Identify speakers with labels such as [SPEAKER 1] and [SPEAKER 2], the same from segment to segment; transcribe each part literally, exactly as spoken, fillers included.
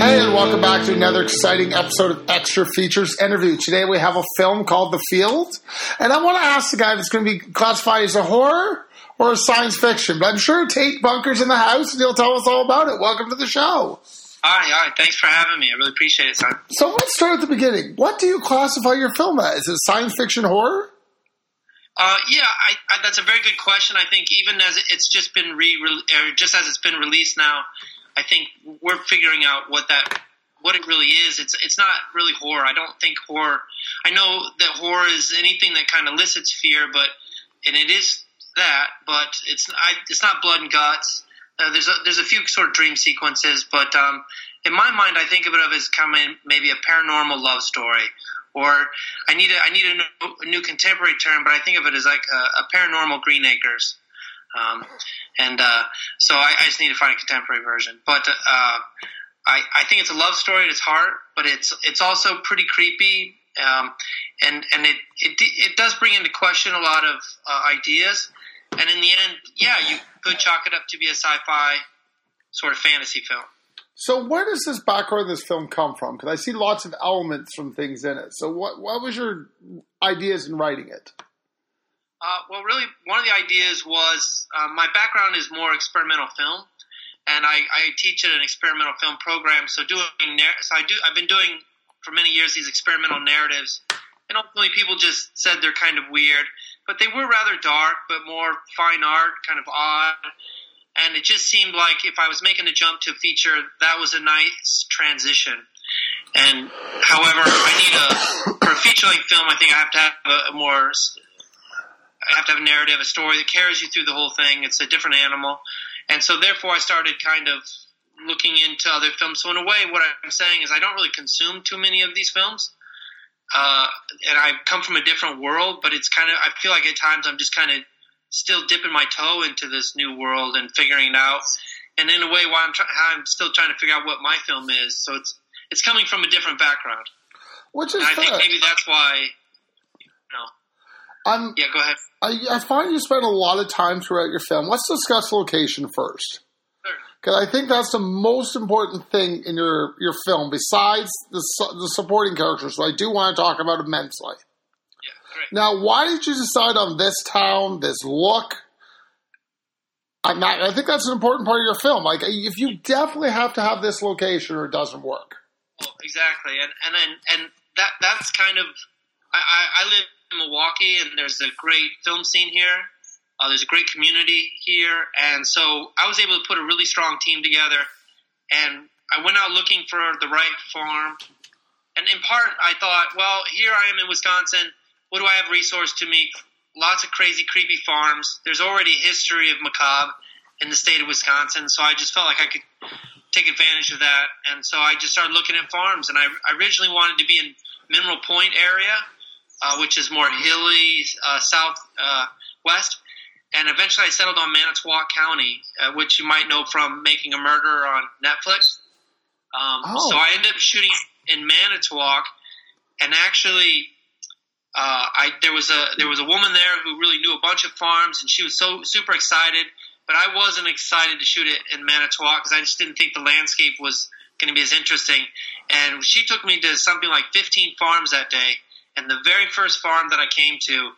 [SPEAKER 1] Hey, and welcome back to another exciting episode of Extra Features Interview. Today we have a film called The Field, and I want to ask the guy if it's going to be classified as a horror or a science fiction. But I'm sure Tate Bunker's in the house, and he'll tell us all about it. Welcome to the show.
[SPEAKER 2] Hi, hi. Thanks for having me. I really appreciate it, son.
[SPEAKER 1] So let's start at the beginning. What do you classify your film as? Is it science fiction horror?
[SPEAKER 2] Uh, yeah, I, I, that's a very good question. I think even as it's just been re, or just as it's been released now, I think we're figuring out what that what it really is. It's it's not really horror. I don't think horror. I know that horror is anything that kind of elicits fear, but and it is that, but it's I, it's not blood and guts. Uh, there's a, there's a few sort of dream sequences, but um, in my mind, I think of it as coming maybe a paranormal love story. Or I need a, I need a new, a new contemporary term, but I think of it as like a, a paranormal Green Acres. Um, and uh, so I, I just need to find a contemporary version. But uh, I, I think it's a love story at its heart, but it's it's also pretty creepy. Um, and and it, it it does bring into question a lot of uh, ideas. And in the end, yeah, you could chalk it up to be a sci-fi sort of fantasy film.
[SPEAKER 1] So where does this background of this film come from? Because I see lots of elements from things in it. So what what was your ideas in writing it?
[SPEAKER 2] Uh, well, really, one of the ideas was uh, my background is more experimental film, and I, I teach at an experimental film program. So doing so I do I've been doing for many years these experimental narratives, and ultimately people just said they're kind of weird, but they were rather dark, but more fine art, kind of odd. And it just seemed like if I was making a jump to feature, that was a nice transition. And however, I need a for a feature-length film. I think I have to have a, a more. I have to have a narrative, a story that carries you through the whole thing. It's a different animal, and so therefore I started kind of looking into other films. So in a way, what I'm saying is I don't really consume too many of these films, uh, and I come from a different world. But it's kind of I feel like at times I'm just kind of still dipping my toe into this new world and figuring it out. And in a way, while I'm, try- I'm still trying to figure out what my film is. So it's it's coming from a different background.
[SPEAKER 1] Which is
[SPEAKER 2] and I
[SPEAKER 1] fair.
[SPEAKER 2] think maybe that's why, you know.
[SPEAKER 1] Um,
[SPEAKER 2] yeah, go ahead.
[SPEAKER 1] I, I find you spend a lot of time throughout your film. Let's discuss location first.
[SPEAKER 2] Sure.
[SPEAKER 1] Because I think that's the most important thing in your, your film, besides the the supporting characters. So I do want to talk about immensely. Now, why did you decide on this town, this look? I'm not, I think that's an important part of your film. Like, if you definitely have to have this location, or it doesn't work.
[SPEAKER 2] Well, exactly, and and then and that that's kind of. I, I, I live in Milwaukee, and there's a great film scene here. Uh, there's a great community here, and so I was able to put a really strong team together. And I went out looking for the right farm, and in part, I thought, well, here I am in Wisconsin. What do I have resource to me? Lots of crazy, creepy farms. There's already a history of macabre in the state of Wisconsin, so I just felt like I could take advantage of that. And so I just started looking at farms. And I, I originally wanted to be in Mineral Point area, uh, which is more hilly, uh, south uh, west. And eventually I settled on Manitowoc County, uh, which you might know from Making a Murder on Netflix. Um,
[SPEAKER 1] oh.
[SPEAKER 2] So I ended up shooting in Manitowoc, and actually... Uh, I there was a there was a woman there who really knew a bunch of farms, and she was so super excited. But I wasn't excited to shoot it in Manitowoc because I just didn't think the landscape was going to be as interesting. And she took me to something like fifteen farms that day, and the very first farm that I came to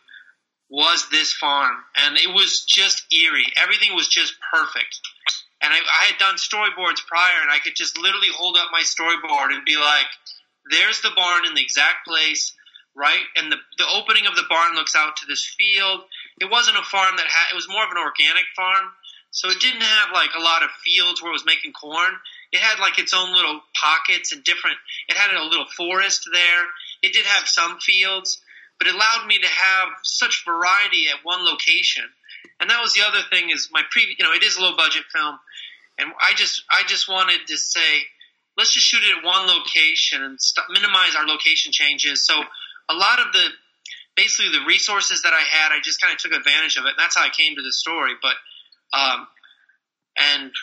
[SPEAKER 2] was this farm, and it was just eerie. Everything was just perfect. And I, I had done storyboards prior, and I could just literally hold up my storyboard and be like, "There's the barn in the exact place." Right, and the the opening of the barn looks out to this field. It wasn't a farm that had; it was more of an organic farm, so it didn't have like a lot of fields where it was making corn. It had like its own little pockets and different. It had a little forest there. It did have some fields, but it allowed me to have such variety at one location. And that was the other thing is my previous. You know, it is a low budget film, and I just I just wanted to say, let's just shoot it at one location and st- minimize our location changes. So. A lot of the, basically the resources that I had, I just kind of took advantage of it. And that's how I came to the story. But, um, and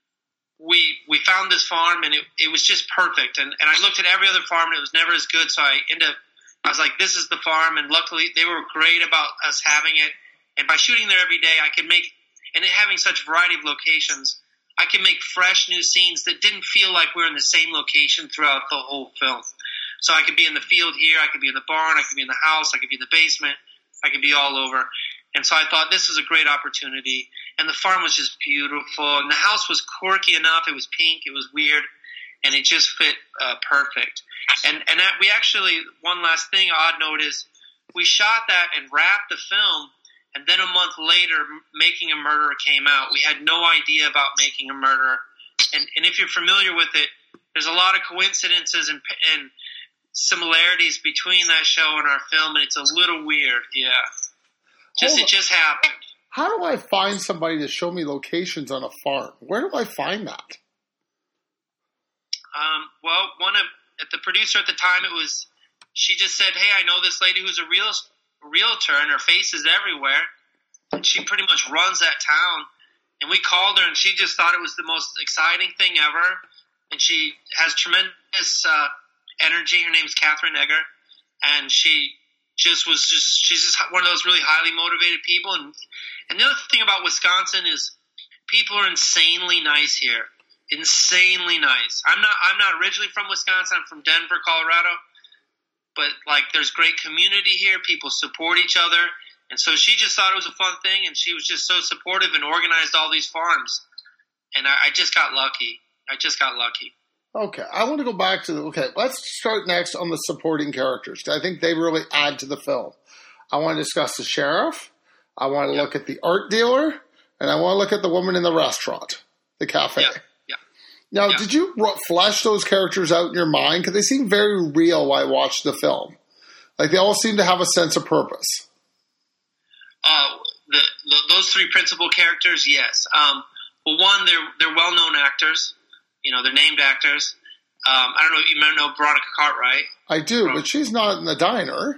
[SPEAKER 2] we we found this farm, and it, it was just perfect. And, and I looked at every other farm, and it was never as good. So I ended up, I was like, this is the farm. And luckily, they were great about us having it. And by shooting there every day, I could make, and it having such a variety of locations, I could make fresh new scenes that didn't feel like we were in the same location throughout the whole film. So I could be in the field here, I could be in the barn, I could be in the house, I could be in the basement, I could be all over. And so I thought this was a great opportunity. And the farm was just beautiful. And the house was quirky enough. It was pink. It was weird. And it just fit uh, perfect. And and that, we actually, one last thing, odd note is, we shot that and wrapped the film. And then a month later, Making a Murderer came out. We had no idea about Making a Murderer. And, and if you're familiar with it, there's a lot of coincidences and, and similarities between that show and our film. And it's a little weird. Yeah. Just It just happened.
[SPEAKER 1] How do I find somebody to show me locations on a farm? Where do I find that?
[SPEAKER 2] Um, well, one of the producer at the time, it was she just said, "Hey, I know this lady who's a real realtor, and her face is everywhere, and she pretty much runs that town." And we called her, and she just thought it was the most exciting thing ever. And she has tremendous uh, energy. Her name's Catherine Egger, and she. Just was just she's just one of those really highly motivated people, and and the other thing about Wisconsin is people are insanely nice here, insanely nice. I'm not I'm not originally from Wisconsin. I'm from Denver, Colorado, but like there's great community here. People support each other, and so she just thought it was a fun thing, and she was just so supportive and organized all these farms, and I, I just got lucky. I just got lucky.
[SPEAKER 1] Okay, I want to go back to the, okay, let's start next on the supporting characters. I think they really add to the film. I want to discuss the sheriff. I want to yeah. look at the art dealer, and I want to look at the woman in the restaurant, the cafe.
[SPEAKER 2] Yeah. Yeah.
[SPEAKER 1] Now,
[SPEAKER 2] yeah.
[SPEAKER 1] did you flesh those characters out in your mind? Because they seem very real while I watched the film. Like, they all seem to have a sense of purpose.
[SPEAKER 2] Uh, the, the those three principal characters, yes. Um, well, one, they're they're well-known actors. You know, they're named actors. Um, I don't know if you might know Veronica Cartwright.
[SPEAKER 1] I do, but she's not in the diner.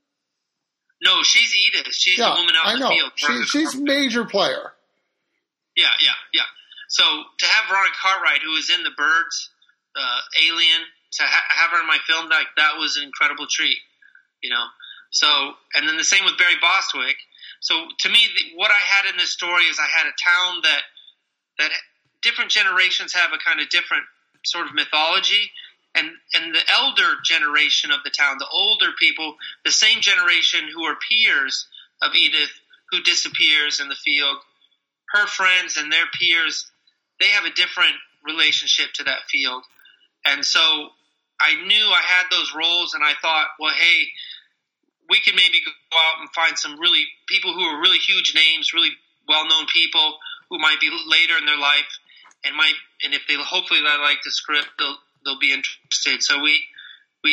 [SPEAKER 2] No, she's Edith. She's
[SPEAKER 1] yeah,
[SPEAKER 2] the woman out
[SPEAKER 1] I
[SPEAKER 2] in
[SPEAKER 1] know.
[SPEAKER 2] the field.
[SPEAKER 1] She, she's a major player.
[SPEAKER 2] Yeah, yeah, yeah. So to have Veronica Cartwright, who was in The Birds, uh, Alien, to ha- have her in my film, like that was an incredible treat. You know. So, and then the same with Barry Bostwick. So to me, the, what I had in this story is I had a town that that. different generations have a kind of different sort of mythology, and and the elder generation of the town, the older people, the same generation who are peers of Edith, who disappears in the field, her friends and their peers, they have a different relationship to that field. And so I knew I had those roles, and I thought, well, hey, we could maybe go out and find some really people who are really huge names, really well-known people who might be later in their life. And might, and if they hopefully they like the script, they'll they'll be interested. So we we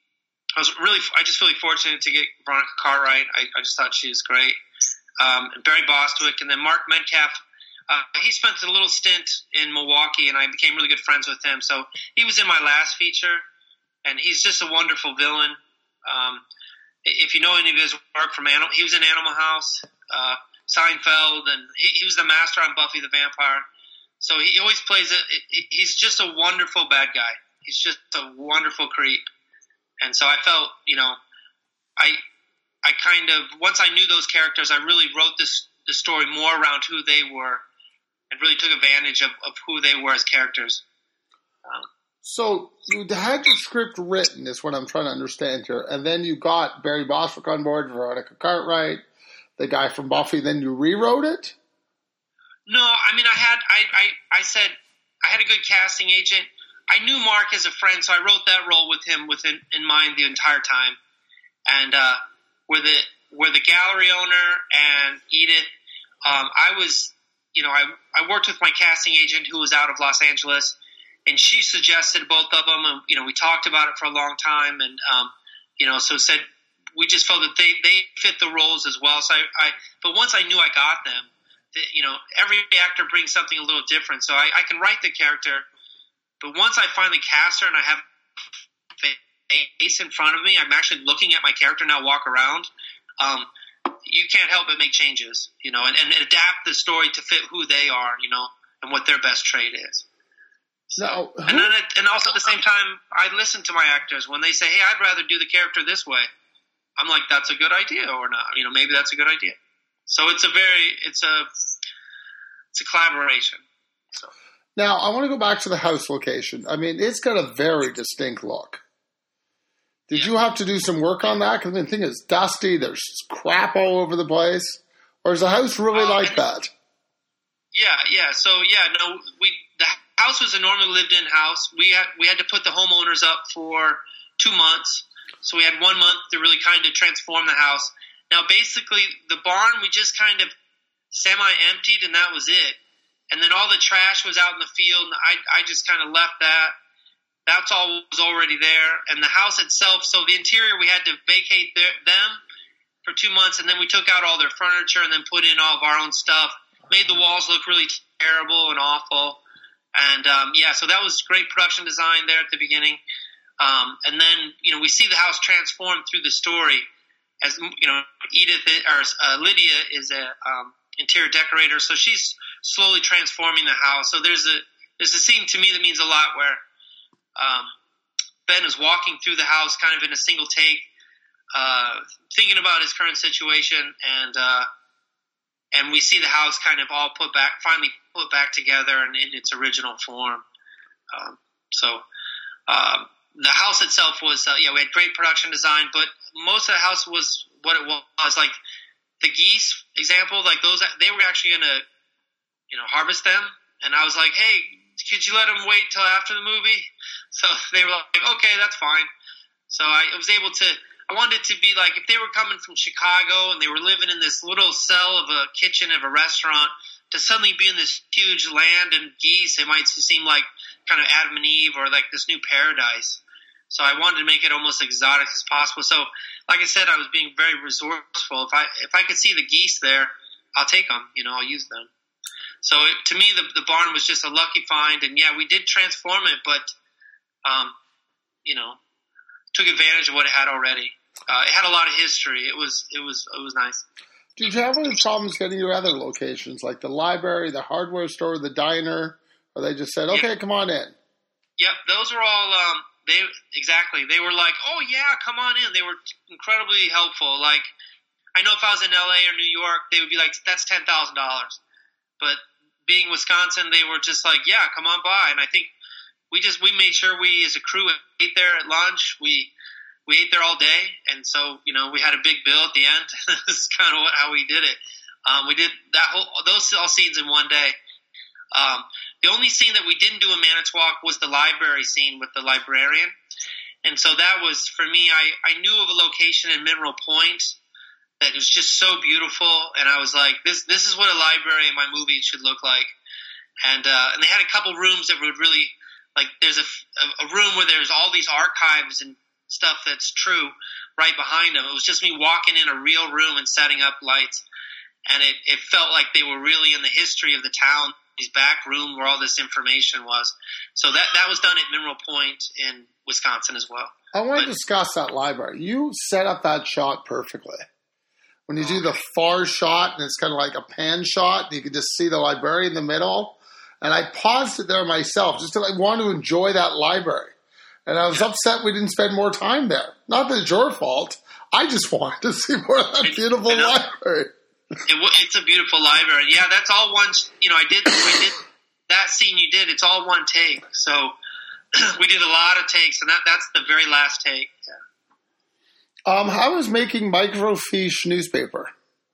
[SPEAKER 2] I was really I just really fortunate to get Veronica Cartwright. I, I just thought she was great. Um, and Barry Bostwick, and then Mark Metcalf. Uh, he spent a little stint in Milwaukee, and I became really good friends with him. So he was in my last feature, and he's just a wonderful villain. Um, if you know any of his work from Animal, he was in Animal House, uh, Seinfeld, and he, he was the master on Buffy the Vampire. So he always plays it. He's just a wonderful bad guy. He's just a wonderful creep. And so I felt, you know, I I kind of, once I knew those characters, I really wrote this the story more around who they were and really took advantage of, of who they were as characters. Um,
[SPEAKER 1] so you had your script written, is what I'm trying to understand here. And then you got Barry Bostwick on board, Veronica Cartwright, the guy from Buffy. Then you rewrote it?
[SPEAKER 2] No, I mean, I had, I, I, I said, I had a good casting agent. I knew Mark as a friend, so I wrote that role with him with in, in mind the entire time. And uh, where the where the gallery owner and Edith, um, I was, you know, I I worked with my casting agent who was out of Los Angeles, and she suggested both of them, and you know, we talked about it for a long time, and um, you know, so said we just felt that they they fit the roles as well. So I, I but once I knew I got them. You know, every actor brings something a little different. So I, I can write the character, but once I finally cast her and I have face in front of me, I'm actually looking at my character now walk around. Um, you can't help but make changes, you know, and, and adapt the story to fit who they are, you know, and what their best trait is. So,
[SPEAKER 1] no.
[SPEAKER 2] and then, it, and also at the same time, I listen to my actors when they say, "Hey, I'd rather do the character this way." I'm like, "That's a good idea," or not. You know, maybe that's a good idea. So it's a very, it's a, it's a collaboration. So
[SPEAKER 1] Now, I want to go back to the house location. I mean, it's got a very distinct look. Did yeah. you have to do some work on that? Because the thing is dusty. There's crap all over the place. Or is the house really uh, like that?
[SPEAKER 2] Yeah, yeah. So, yeah, no, we the house was a normally lived-in house. We had, we had to put the homeowners up for two months. So we had one month to really kind of transform the house. Now, basically, the barn, we just kind of semi-emptied, and that was it. And then all the trash was out in the field, and I, I just kind of left that. That's all was already there. And the house itself, so the interior, we had to vacate their, them for two months, and then we took out all their furniture and then put in all of our own stuff. Made the walls look really terrible and awful. And, um, yeah, so that was great production design there at the beginning. Um, and then, you know, we see the house transform through the story. As, you know, Edith, or uh, Lydia is a um, interior decorator, so she's slowly transforming the house. So there's a there's a scene to me that means a lot where um, Ben is walking through the house kind of in a single take, uh, thinking about his current situation, and uh, and we see the house kind of all put back, finally put back together and in its original form. Um, so um, the house itself was, uh, yeah, we had great production design, but most of the house was what it was. Like the geese example, like those, they were actually going to, you know, harvest them. And I was like, hey, could you let them wait till after the movie? So they were like, okay, that's fine. So I was able to, I wanted it to be like if they were coming from Chicago and they were living in this little cell of a kitchen of a restaurant, to suddenly be in this huge land and geese, it might seem like kind of Adam and Eve or like this new paradise. So I wanted to make it almost exotic as possible. So, like I said, I was being very resourceful. If I if I could see the geese there, I'll take them. You know, I'll use them. So it, to me, the the barn was just a lucky find. And yeah, we did transform it, but um, you know, took advantage of what it had already. Uh, it had a lot of history. It was it was it was nice.
[SPEAKER 1] Did you have any problems getting your other locations, like the library, the hardware store, the diner, or they just said, "Okay, yeah. come on in"?
[SPEAKER 2] Yep, those are all. Um, they exactly. They were like, "Oh yeah, come on in." They were incredibly helpful. Like, I know if I was in L A or New York, they would be like, "That's ten thousand dollars," but being Wisconsin, they were just like, "Yeah, come on by." And I think we just we made sure we, as a crew, ate there at lunch. We We ate there all day, and so, you know, we had a big bill at the end. That's kind of what, how we did it. Um, we did that whole those all scenes in one day. Um, the only scene that we didn't do in Manitowoc was the library scene with the librarian, and so that was, for me, I, I knew of a location in Mineral Point that was just so beautiful, and I was like, this this is what a library in my movie should look like. And uh, and they had a couple rooms that would really, like, there's a, a room where there's all these archives and stuff that's true right behind them. It was just me walking in a real room and setting up lights, and it, it felt like they were really in the history of the town, these back room where all this information was. So that that was done at Mineral Point in Wisconsin as well.
[SPEAKER 1] I want but, to discuss that library. You set up that shot perfectly. When you do the far shot, and it's kind of like a pan shot, you can just see the library in the middle. And I paused it there myself just to like want to enjoy that library. And I was upset we didn't spend more time there. Not that it's your fault. I just wanted to see more of that beautiful library.
[SPEAKER 2] It, it's a beautiful library. Yeah, that's all one. You know, I did, we did that scene you did. It's all one take. So we did a lot of takes, and that that's the very last take. Yeah.
[SPEAKER 1] Um, how was making microfiche newspaper?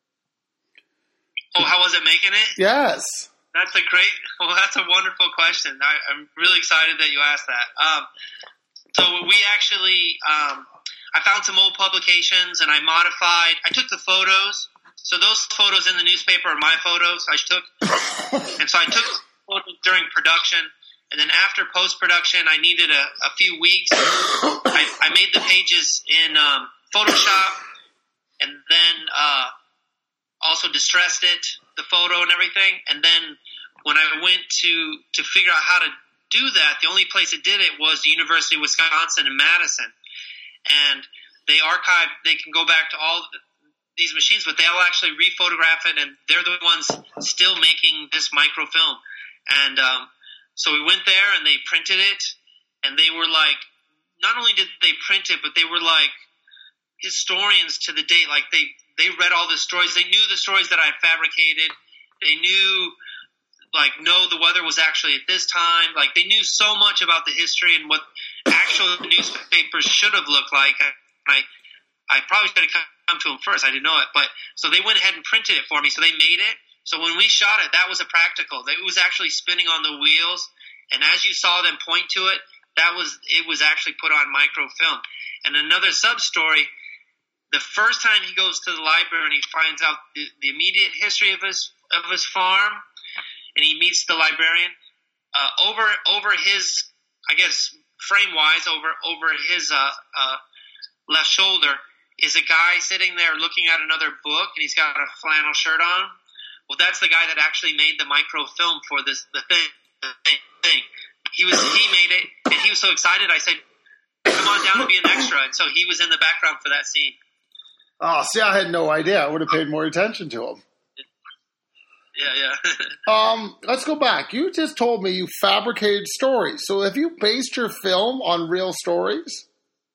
[SPEAKER 2] Oh, how was it making it?
[SPEAKER 1] Yes.
[SPEAKER 2] That's a great. Well, that's a wonderful question. I, I'm really excited that you asked that. Um, So we actually, um, I found some old publications and I modified, I took the photos. So those photos in the newspaper are my photos I took. And so I took photos during production. And then after post-production, I needed a, a few weeks. I, I made the pages in um, Photoshop and then uh, also distressed it, the photo and everything. And then when I went to, to figure out how to do that, the only place it did it was the University of Wisconsin in Madison, and they archive. They can go back to all these machines, but they'll actually rephotograph it, and they're the ones still making this microfilm. And um, so we went there, and they printed it, and they were like, not only did they print it, but they were like historians to the date. Like they they read all the stories. They knew the stories that I fabricated. They knew like know the weather was actually at this time. Like they knew so much about the history and what actual newspapers should have looked like. I I probably should have come to them first. I didn't know it, but so they went ahead and printed it for me. So they made it. So when we shot it, that was a practical. It was actually spinning on the wheels, and as you saw them point to it, that was it was actually put on microfilm. And another sub story. The first time he goes to the library and he finds out the, the immediate history of his of his farm, and he meets the librarian. Uh, over over his, I guess, frame wise, over over his uh, uh, left shoulder is a guy sitting there looking at another book, and he's got a flannel shirt on. Well, that's the guy that actually made the microfilm for this the thing. The thing. He was he made it, and he was so excited. I said, "Come on down and be an extra." And so he was in the background for that scene.
[SPEAKER 1] Oh, see, I had no idea. I would have paid more attention to him.
[SPEAKER 2] Yeah, yeah.
[SPEAKER 1] um, let's go back. You just told me you fabricated stories. So have you based your film on real stories?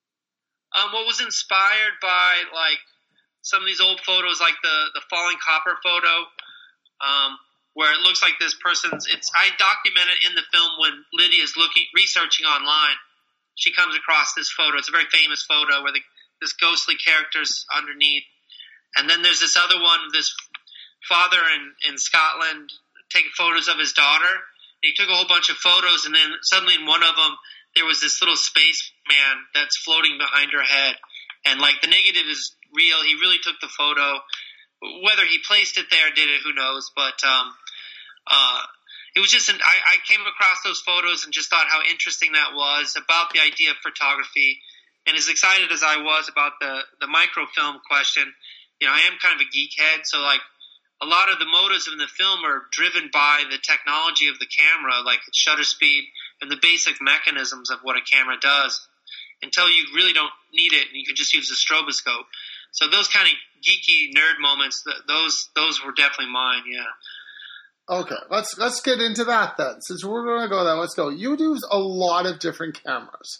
[SPEAKER 2] Um, what was inspired by, like, some of these old photos, like the, the falling copper photo, um, where it looks like this person's, it's, I documented in the film when Lydia's looking, researching online. She comes across this photo. It's a very famous photo where the this ghostly character's underneath. And then there's this other one, this father in, in Scotland taking photos of his daughter. And he took a whole bunch of photos, and then suddenly in one of them, there was this little space man that's floating behind her head. And, like, the negative is real. He really took the photo. Whether he placed it there, did it, who knows. But um, uh, it was just, an, I, I came across those photos and just thought how interesting that was about the idea of photography. And as excited as I was about the, the microfilm question, you know, I am kind of a geek head. So, like, a lot of the motives in the film are driven by the technology of the camera, like its shutter speed and the basic mechanisms of what a camera does, until you really don't need it and you can just use a stroboscope. So those kind of geeky nerd moments, those those were definitely mine, yeah.
[SPEAKER 1] Okay, let's let's get into that then. Since we're going to go there, let's go. You use a lot of different cameras.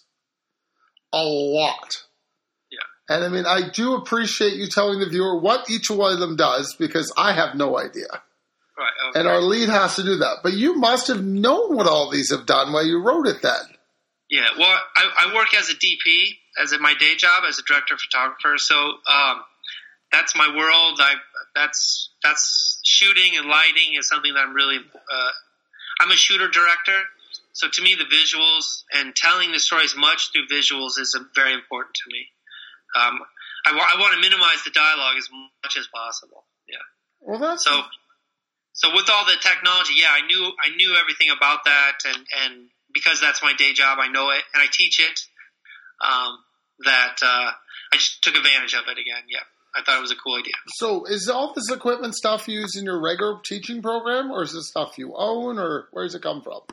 [SPEAKER 1] A lot.
[SPEAKER 2] Yeah.
[SPEAKER 1] And I mean, I do appreciate you telling the viewer what each one of them does, because I have no idea.
[SPEAKER 2] Right. Okay.
[SPEAKER 1] And our lead has to do that. But you must have known what all these have done while you wrote it then.
[SPEAKER 2] Yeah, well, I, I work as a D P, as at my day job, as a director photographer. So um, that's my world. I that's that's shooting and lighting is something that I'm really. Uh, I'm a shooter director. So to me, the visuals and telling the story as much through visuals is very important to me. Um, I, wa- I want to minimize the dialogue as much as possible. Yeah.
[SPEAKER 1] Well, that's
[SPEAKER 2] so. So with all the technology, yeah, I knew I knew everything about that, and, and because that's my day job, I know it and I teach it. Um, that uh, I just took advantage of it again. Yeah, I thought it was a cool idea.
[SPEAKER 1] So is all this equipment stuff used in your regular teaching program, or is this stuff you own, or where does it come from?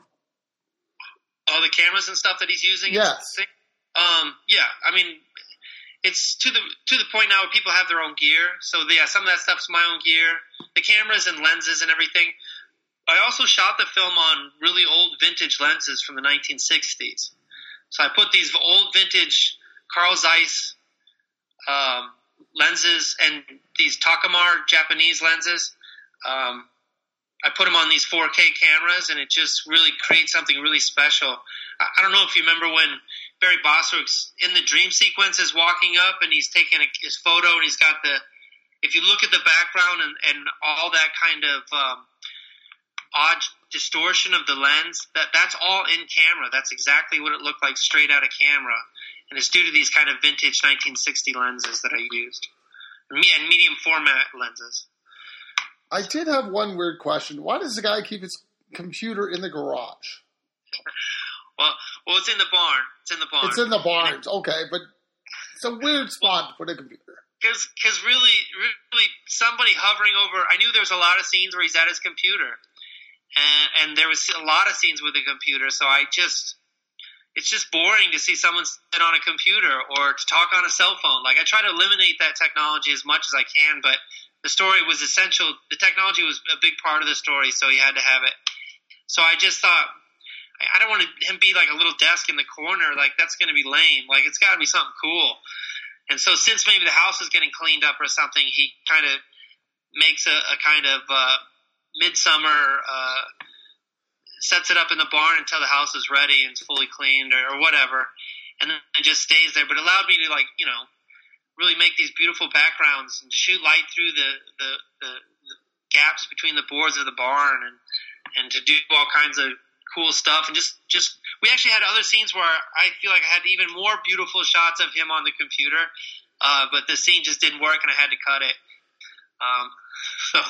[SPEAKER 2] All the cameras and stuff that he's using?
[SPEAKER 1] Yes.
[SPEAKER 2] Um, yeah, I mean, it's to the to the point now where people have their own gear. So, yeah, some of that stuff's my own gear. The cameras and lenses and everything. I also shot the film on really old vintage lenses from the nineteen sixties. So I put these old vintage Carl Zeiss um, lenses and these Takamar Japanese lenses. Um I put them on these four K cameras, and it just really creates something really special. I don't know if you remember when Barry Bostwick's in the dream sequence is walking up, and he's taking a, his photo, and he's got the, if you look at the background and, and all that kind of um, odd distortion of the lens, that that's all in camera. That's exactly what it looked like straight out of camera. And it's due to these kind of vintage nineteen sixty lenses that I used, and medium format lenses.
[SPEAKER 1] I did have one weird question. Why does the guy keep his computer in the garage?
[SPEAKER 2] Well, well, it's in the barn. It's in the barn.
[SPEAKER 1] It's in the barn. Okay, but it's a weird spot to put a computer.
[SPEAKER 2] Because really, really, somebody hovering over. I knew there was a lot of scenes where he's at his computer, and, and there was a lot of scenes with a computer. So I just, it's just boring to see someone sit on a computer or to talk on a cell phone. Like, I try to eliminate that technology as much as I can, but the story was essential. The technology was a big part of the story, so he had to have it. So I just thought, I don't want him to be like a little desk in the corner. Like, that's going to be lame. Like, it's got to be something cool. And so since maybe the house is getting cleaned up or something, he kind of makes a, a kind of uh, midsummer uh, sets it up in the barn until the house is ready and it's fully cleaned or, or whatever, and then it just stays there. But it allowed me to, like, you know, really make these beautiful backgrounds and shoot light through the, the, the, the gaps between the boards of the barn, and, and to do all kinds of cool stuff. And just, just, we actually had other scenes where I feel like I had even more beautiful shots of him on the computer, uh, but the scene just didn't work and I had to cut it. Um, so,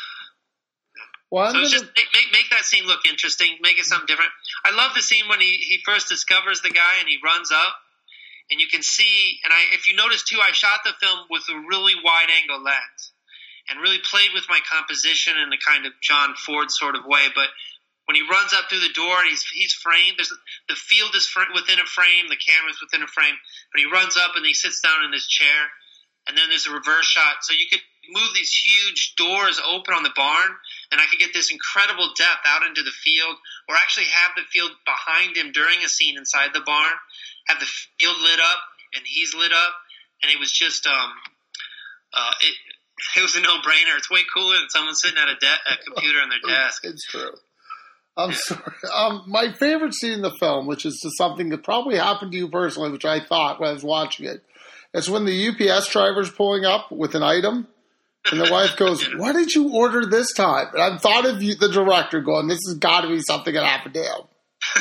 [SPEAKER 1] well,
[SPEAKER 2] so just make, make make that scene look interesting, make it something different. I love the scene when he, he first discovers the guy and he runs up, and you can see, and I, if you notice too, I shot the film with a really wide angle lens and really played with my composition in a kind of John Ford sort of way. But when he runs up through the door, he's he's framed. There's the field is fr- within a frame, the camera's within a frame. But he runs up and he sits down in his chair, and then there's a reverse shot. So you could move these huge doors open on the barn, and I could get this incredible depth out into the field, or actually have the field behind him during a scene inside the barn, have the field lit up, and he's lit up, and it was just, um, uh, it, it was a no-brainer. It's way cooler than someone sitting at a, de- a computer on their desk.
[SPEAKER 1] It's true. I'm sorry. Um, my favorite scene in the film, which is just something that probably happened to you personally, which I thought when I was watching it, is when the U P S driver's pulling up with an item, and the wife goes, "What did you order this time?" And I thought of you, the director, going, "This has got to be something that happened to him."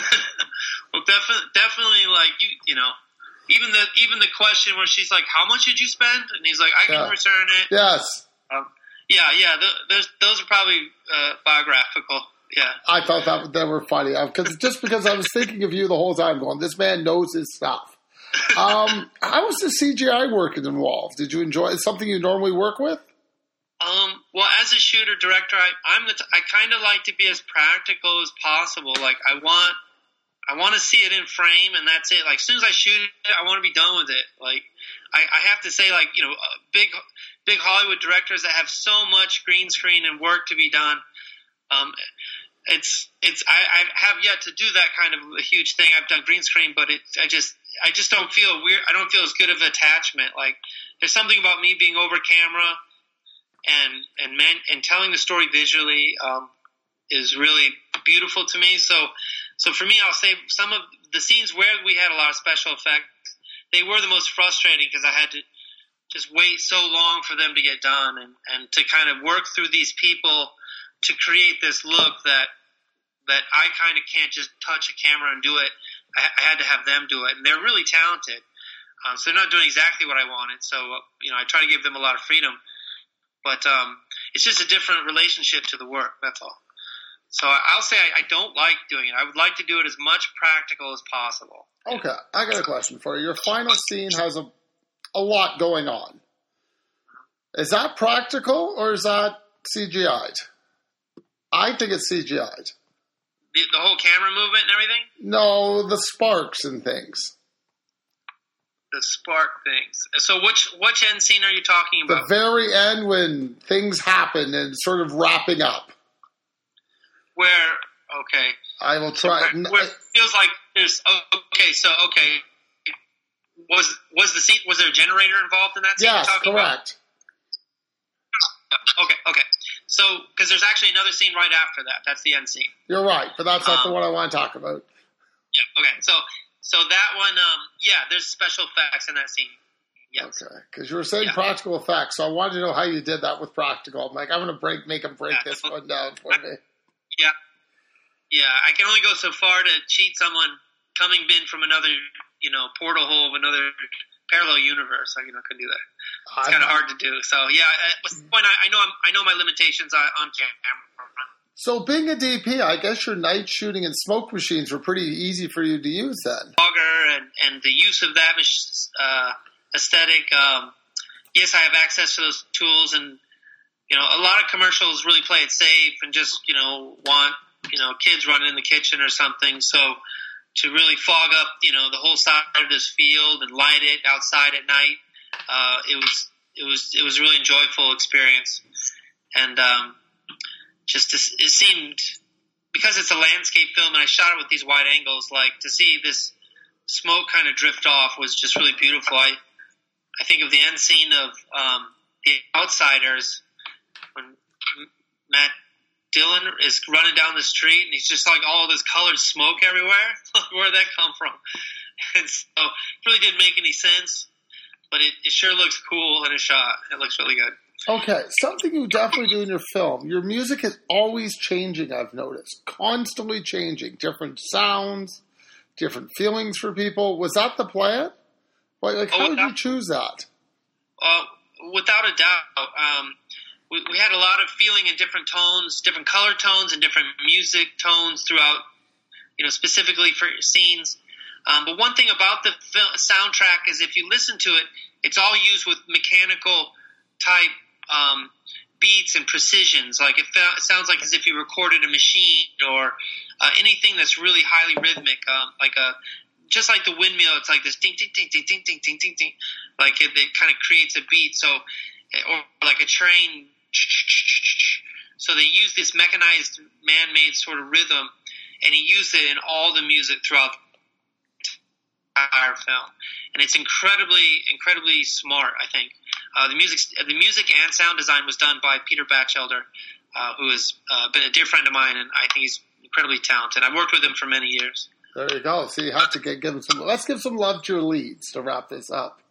[SPEAKER 2] Well, definitely, definitely, like you, you know, even the even the question where she's like, "How much did you spend?" and he's like, "I can
[SPEAKER 1] yeah.
[SPEAKER 2] return it."
[SPEAKER 1] Yes.
[SPEAKER 2] Um, yeah, yeah. Those those are probably uh, biographical. Yeah.
[SPEAKER 1] I thought that they were funny because just because I was thinking of you the whole time, going, "This man knows his stuff." Um, how was the C G I work involved? Did you enjoy? Is it something you normally work with?
[SPEAKER 2] Um, well, as a shooter director, I, I'm the t- I kind of like to be as practical as possible. Like I want, I want to see it in frame, and that's it. Like as soon as I shoot it, I want to be done with it. Like I, I have to say, like you know, uh, big, big Hollywood directors that have so much green screen and work to be done. Um, it's it's I, I have yet to do that kind of a huge thing. I've done green screen, but it I just I just don't feel weird. I don't feel as good of attachment. Like there's something about me being over camera. And and man, and telling the story visually um, is really beautiful to me. So so for me, I'll say some of the scenes where we had a lot of special effects, they were the most frustrating because I had to just wait so long for them to get done, and, and to kind of work through these people to create this look that that I kind of can't just touch a camera and do it. I, I had to have them do it, and they're really talented. Um, so they're not doing exactly what I wanted. So uh, you know, I try to give them a lot of freedom. But um, it's just a different relationship to the work, that's all. So I'll say I, I don't like doing it. I would like to do it as much practical as possible.
[SPEAKER 1] Okay, I got a question for you. Your final scene has a, a lot going on. Is that practical or is that C G I'd? I think it's C G I'd.
[SPEAKER 2] The, the whole camera movement and everything?
[SPEAKER 1] No, the sparks and things.
[SPEAKER 2] The spark things. So which which end scene are you talking about?
[SPEAKER 1] The very end when things happen and sort of wrapping up.
[SPEAKER 2] Where, okay.
[SPEAKER 1] I will try.
[SPEAKER 2] Where, where it feels like there's, oh, okay, so, okay. Was was the scene, was there a generator involved in that scene
[SPEAKER 1] yes,
[SPEAKER 2] you're talking
[SPEAKER 1] correct.
[SPEAKER 2] about? Okay, okay. So, because there's actually another scene right after that. That's the end scene.
[SPEAKER 1] You're right, but that's not um, the one I want to talk about.
[SPEAKER 2] Yeah, okay. So, So that one, um, yeah, there's special effects in that scene. Yes.
[SPEAKER 1] Okay, because you were saying
[SPEAKER 2] yeah.
[SPEAKER 1] practical effects, so I wanted to know how you did that with practical. I'm like, I'm going to break, make them break yeah. this one down for me.
[SPEAKER 2] Yeah, yeah. I can only go so far to cheat someone coming in from another, you know, portal hole of another parallel universe. I, you know, couldn't do that. It's kind of hard to do. So yeah, at this point, I, I know I'm, I know my limitations on, on camera.
[SPEAKER 1] So being a D P, I guess your night shooting and smoke machines were pretty easy for you to use then.
[SPEAKER 2] Fogger and, and the use of that uh, aesthetic. Um, yes, I have access to those tools, and you know, a lot of commercials really play it safe and just you know want you know kids running in the kitchen or something. So to really fog up you know the whole side of this field and light it outside at night, uh, it was it was it was a really enjoyable experience, and. Um, Just to, it seemed, because it's a landscape film and I shot it with these wide angles, like to see this smoke kind of drift off was just really beautiful. I, I think of the end scene of um, The Outsiders when Matt Dylan is running down the street and he's just like all of this colored smoke everywhere. Where'd that come from? And so it really didn't make any sense, but it, it sure looks cool in a shot. It looks really good.
[SPEAKER 1] Okay, something you definitely do in your film. Your music is always changing, I've noticed. Constantly changing. Different sounds, different feelings for people. Was that the plan? Like, like how
[SPEAKER 2] oh,
[SPEAKER 1] did you choose that?
[SPEAKER 2] Uh, without a doubt. Um, we, we had a lot of feeling in different tones, different color tones, and different music tones throughout, you know, specifically for scenes. Um, but one thing about the film, soundtrack is if you listen to it, it's all used with mechanical type um, beats and precisions. Like it, fe- it sounds like as if you recorded a machine or uh, anything that's really highly rhythmic, um, like a just like the windmill. It's like this ding ding ding ding ding ding ding ding ding. Like it, it kind of creates a beat. So or like a train. So they use this mechanized, man-made sort of rhythm, and he used it in all the music throughout the entire film, and it's incredibly, incredibly smart. I think uh, the music, the music and sound design was done by Peter Batchelder, uh, who has uh, been a dear friend of mine, and I think he's incredibly talented. I've worked with him for many years.
[SPEAKER 1] There you go. So you have to get, give him some. Let's give some love to your leads to wrap this up.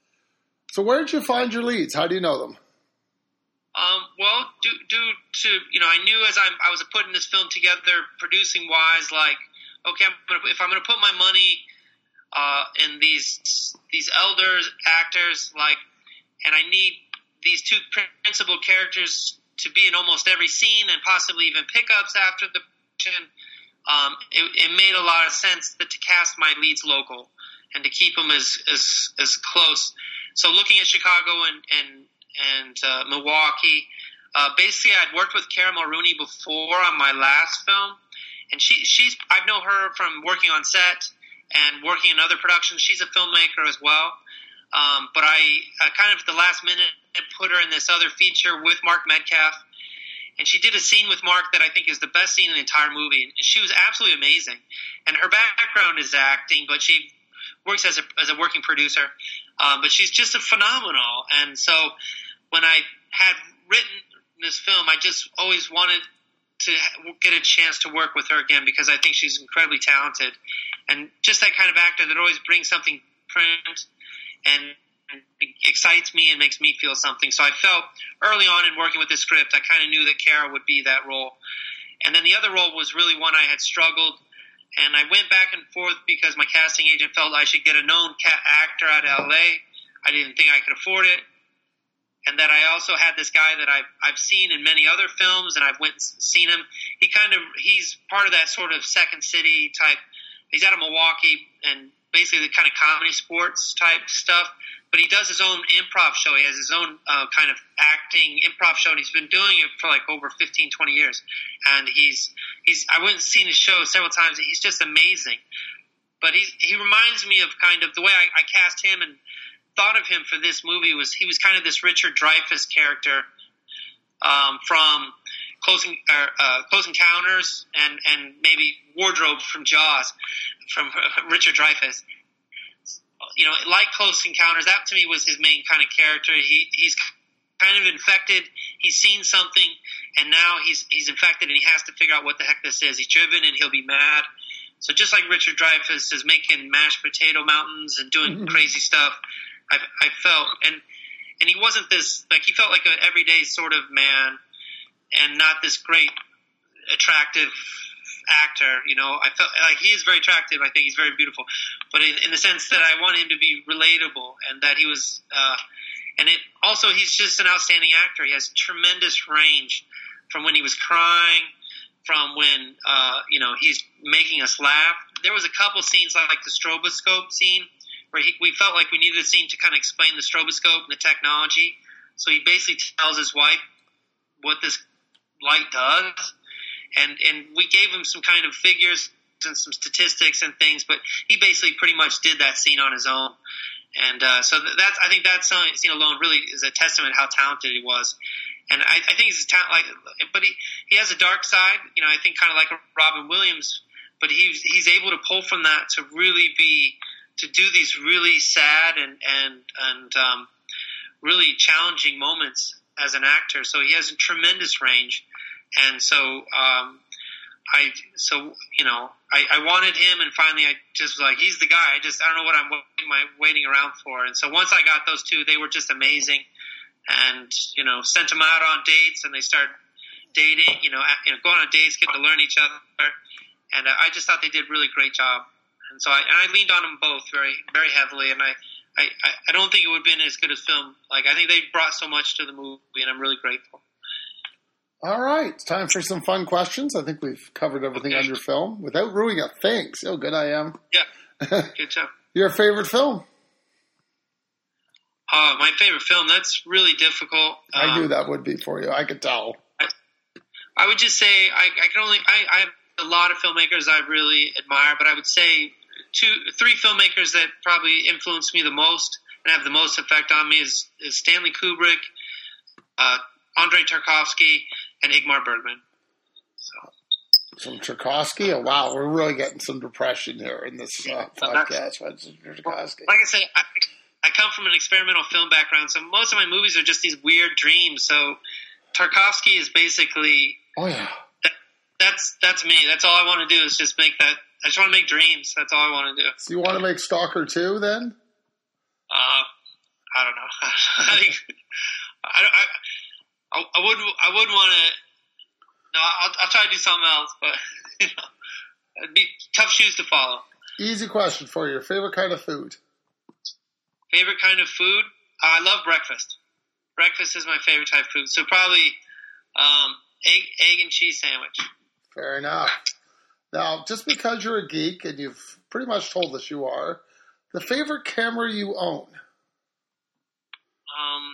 [SPEAKER 1] So where did you find your leads? How do you know them?
[SPEAKER 2] Um, well, due, due to, you know, I knew as I'm, I was putting this film together, producing wise, like, okay, I'm gonna, if I'm going to put my money uh, in these these elders, actors, like, and I need these two principal characters to be in almost every scene and possibly even pickups after the production, um, it, it made a lot of sense that to cast my leads local and to keep them as, as, as close. So looking at Chicago and, and and uh, Milwaukee. Uh, basically, I'd worked with Cara Mulrooney before on my last film, and she she's I know her from working on set and working in other productions. She's a filmmaker as well. Um, but I, I kind of at the last minute put her in this other feature with Mark Metcalf, and she did a scene with Mark that I think is the best scene in the entire movie. And she was absolutely amazing. And her background is acting, but she works as a as a working producer. Um, but she's just a phenomenal. And so when I had written this film, I just always wanted to get a chance to work with her again because I think she's incredibly talented and just that kind of actor that always brings something different and excites me and makes me feel something. So I felt early on in working with this script, I kind of knew that Cara would be that role. And then the other role was really one I had struggled, and I went back and forth because my casting agent felt I should get a known actor out of L A. I didn't think I could afford it. And that I also had this guy that I've, I've seen in many other films, and I've went and seen him. He kind of, he's part of that sort of Second City type. He's out of Milwaukee and basically the kind of comedy sports type stuff. But he does his own improv show. He has his own uh, kind of acting improv show, and he's been doing it for like over fifteen, twenty years. And he's, he's, I went and seen his show several times. He's just amazing. But he's, he reminds me of kind of the way I, I cast him and thought of him for this movie was he was kind of this Richard Dreyfuss character um, from Close, uh, uh, Close Encounters and, and maybe Wardrobe from Jaws from uh, Richard Dreyfuss. You know, like Close Encounters, that to me was his main kind of character. He he's kind of infected. He's seen something, and now he's he's infected, and he has to figure out what the heck this is. He's driven, and he'll be mad. So just like Richard Dreyfuss is making mashed potato mountains and doing mm-hmm. crazy stuff, I, I felt, and and he wasn't this, like, he felt like an everyday sort of man and not this great, attractive actor, you know. I felt like he is very attractive. I think he's very beautiful, but in, in the sense that I want him to be relatable and that he was, uh, and it also, he's just an outstanding actor. He has tremendous range from when he was crying, from when, uh, you know, he's making us laugh. There was a couple scenes like the stroboscope scene where he, we felt like we needed a scene to kind of explain the stroboscope and the technology. So he basically tells his wife what this light does. And, and we gave him some kind of figures and some statistics and things, but he basically pretty much did that scene on his own. And uh, so that's, I think that scene alone really is a testament how talented he was. And I, I think he's a talent, like, but he, he has a dark side, you know, I think kind of like a Robin Williams, but he's, he's able to pull from that to really be, to do these really sad and, and, and um, really challenging moments as an actor. So he has a tremendous range. And so, um, I, so, you know, I, I wanted him, and finally I just was like, he's the guy. I just, I don't know what I'm waiting, my, waiting around for. And so once I got those two, they were just amazing. And, you know, sent them out on dates, and they started dating, you know, you know, going on dates, getting to learn each other. And I just thought they did a really great job. And so I, and I leaned on them both very, very heavily. And I, I, I don't think it would have been as good as film. Like, I think they brought so much to the movie, and I'm really grateful.
[SPEAKER 1] All right. It's time for some fun questions. I think we've covered everything okay. on your film without ruining it. Thanks. Oh, good I am.
[SPEAKER 2] Yeah. Good job.
[SPEAKER 1] Your favorite film?
[SPEAKER 2] Uh, my favorite film, that's really difficult.
[SPEAKER 1] I
[SPEAKER 2] um,
[SPEAKER 1] knew that would be for you. I could tell.
[SPEAKER 2] I, I would just say I, I can only I, I have a lot of filmmakers I really admire, but I would say two, three filmmakers that probably influenced me the most and have the most effect on me is, is Stanley Kubrick, uh, Andrei Tarkovsky, and Ingmar Bergman. So.
[SPEAKER 1] Some Tarkovsky? Oh, wow, we're really getting some depression here in this uh, podcast.
[SPEAKER 2] Tarkovsky. Like I say, I, I come from an experimental film background, so most of my movies are just these weird dreams. So Tarkovsky is basically
[SPEAKER 1] oh yeah,
[SPEAKER 2] that, that's that's me. That's all I want to do is just make that. I just want to make dreams. That's all I want to do.
[SPEAKER 1] So you want to make Stalker two then?
[SPEAKER 2] Uh, I don't know. I think I I, I would I would want to. No, I'll, I'll try to do something else, but you know, it'd be tough shoes to follow.
[SPEAKER 1] Easy question for you. Your favorite kind of food?
[SPEAKER 2] Favorite kind of food? Uh, I love breakfast. Breakfast is my favorite type of food. So probably um, egg, egg and cheese sandwich.
[SPEAKER 1] Fair enough. Now, just because you're a geek, and you've pretty much told us you are, the favorite camera you own?
[SPEAKER 2] Um.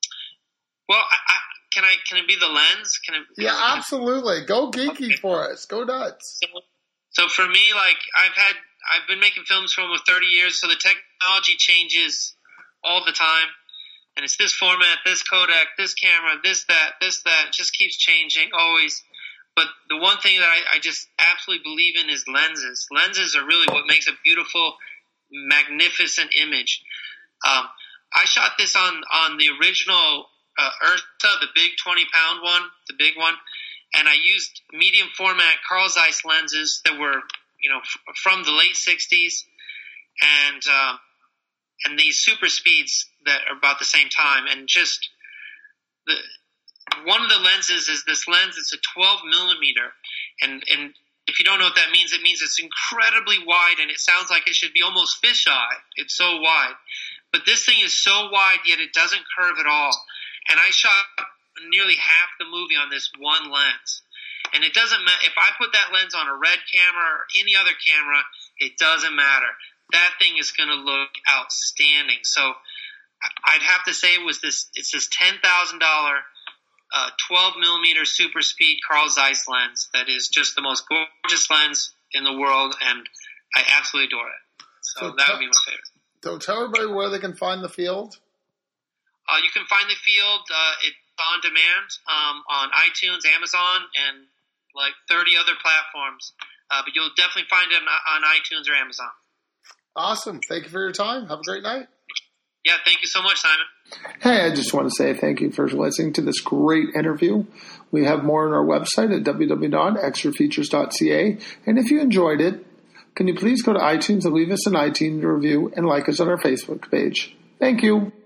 [SPEAKER 2] Well, I, I, can I can it be the lens? Can it? Can
[SPEAKER 1] yeah,
[SPEAKER 2] it,
[SPEAKER 1] absolutely.
[SPEAKER 2] it,
[SPEAKER 1] Go geeky
[SPEAKER 2] okay.
[SPEAKER 1] for us. Go nuts.
[SPEAKER 2] So, so for me, like I've had, I've been making films for almost thirty years, so the technology changes all the time. And it's this format, this codec, this camera, this, that, this, that. It just keeps changing, always. But the one thing that I, I just absolutely believe in is lenses. Lenses are really what makes a beautiful, magnificent image. Um, I shot this on, on the original uh, Ursa, the big twenty-pound one, the big one. And I used medium format Carl Zeiss lenses that were, you know, f- from the late sixties. And... Um, and these super speeds that are about the same time. And just the one of the lenses is this lens. It's a twelve millimeter. And, and if you don't know what that means, it means it's incredibly wide, and it sounds like it should be almost fisheye. It's so wide. But this thing is so wide, yet it doesn't curve at all. And I shot nearly half the movie on this one lens. And it doesn't matter. If I put that lens on a red camera or any other camera, it doesn't matter. That thing is going to look outstanding. So I'd have to say it was this. It's this ten thousand dollar, uh, twelve millimeter super speed Carl Zeiss lens that is just the most gorgeous lens in the world, and I absolutely adore it. So, so that t- would be my favorite.
[SPEAKER 1] So tell everybody where they can find the field.
[SPEAKER 2] Uh, you can find the field. Uh, it's on demand um, on iTunes, Amazon, and like thirty other platforms. Uh, but you'll definitely find it on, on iTunes or Amazon.
[SPEAKER 1] Awesome. Thank you for your time. Have a great night.
[SPEAKER 2] Yeah, thank you so much, Simon.
[SPEAKER 1] Hey, I just want to say thank you for listening to this great interview. We have more on our website at w w w dot extra features dot c a. And if you enjoyed it, can you please go to iTunes and leave us an iTunes review and like us on our Facebook page. Thank you.